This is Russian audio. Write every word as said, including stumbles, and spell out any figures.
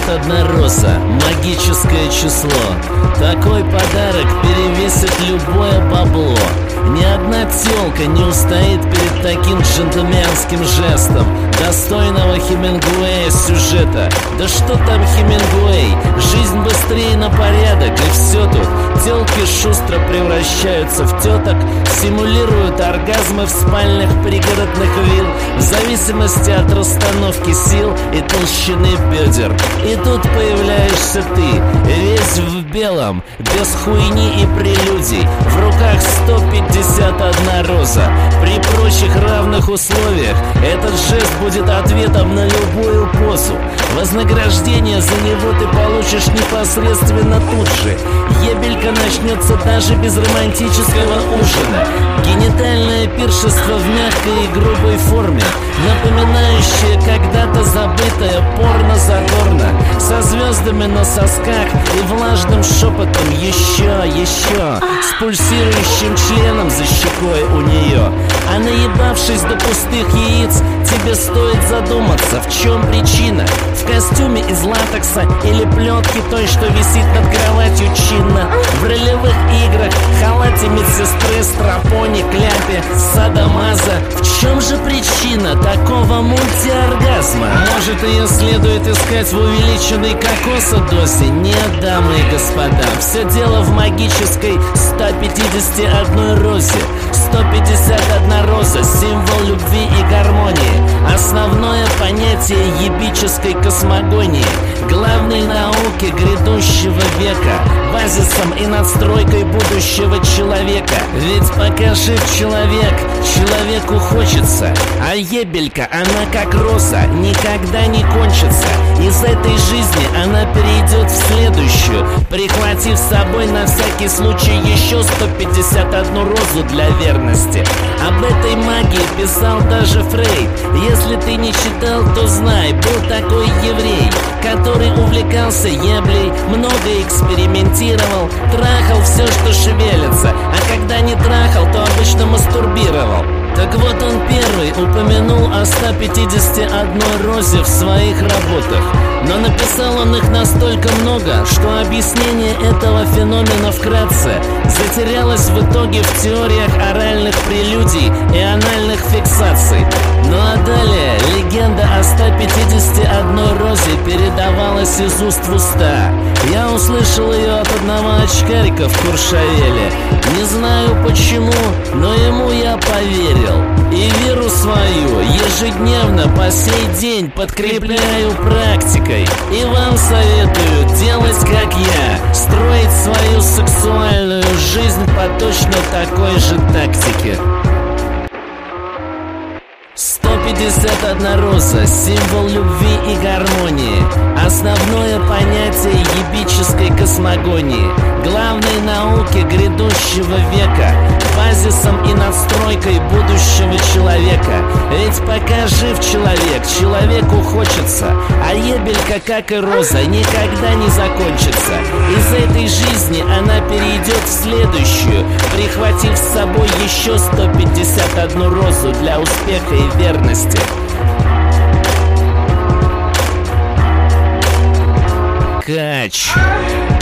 одна роза, магическое число. Такой подарок перевесит любое бабло. Ни одна тёлка не устоит перед таким джентльменским жестом достойного Хемингуэя сюжета. Да что там Хемингуэй? Жизнь быстрее на порядок, и все тут. Тёлки шустро превращаются в тёток, симулируют оргазмы в спальнях пригородных вилл в зависимости от расстановки сил и толщины бедер. И тут появляешься ты, весь в белом, без хуйни и прелюдий. В руках сто пятьдесят одна роза. При прочих равных условиях этот жест будет ответом на любую позу. Вознаграждение за него ты получишь непосредственно тут же. Ебелька начнется даже без романтического ужина. Генитальное пиршество в мягкой и грубой форме, напоминающее когда-то забытое порно-задорно, со звездами на сосках и влажным шепотом «еще, еще», с пульсирующим членом за щекой у нее. А наебавшись до пустых яиц, тебе стоит задуматься, в чем причина. В костюме из латекса или плетки той, что висит над кроватью чинно. В ролевых играх, халате медсестры, страпоне, кляпе, садомаза. В чем же причина такого мультиоргазма? Может, ее следует искать в увеличенной кокосодозе? Нет, дамы и господа, все дело в магической ста пятидесяти одной розе. сто пятьдесят одна роза, символ любви и гармонии. Основное понятие ебической космогонии, главной науки грядущего века, базисом и надстройкой будущего человека. Ведь пока жив человек, человеку хочется. А ебелька, она как роза, никогда не кончится. Из этой жизни она перейдет в следующую, прихватив с собой на всякий случай еще сто пятьдесят одну розу для верности. Об этой магии писал даже Фрейд. Если ты не читал, то знай, был такой еврей, который увлекался еблей, много экспериментировал, трахал все, что шевелится, а когда не трахал, то обычно мастурбировал. Так вот, он первый упомянул о ста пятидесяти одной розе в своих работах. Но написал он их настолько много, что объяснение этого феномена вкратце затерялось в итоге в теориях оральных прелюдий и анальных фиксаций. Ну а далее легенда о ста пятидесяти одной розе передавалась из уст в уста. Я услышал ее от одного очкарика в Куршавеле. Не знаю почему, но ему я поверил. И веру свою ежедневно по сей день подкрепляю практикой. И вам советую делать как я, строить свою сексуальную жизнь по точно такой же тактике. сто пятьдесят одна роза, символ любви и гармонии. Основное понятие ебической космогонии, главной науки грядущего века, базисом и надстройкой будущего человека. Ведь пока жив человек, человеку хочется. А ебелька, как и роза, никогда не закончится. Из этой жизни она перейдет в следующую, прихватив с собой еще сто пятьдесят одну розу для успеха и верности. Кач.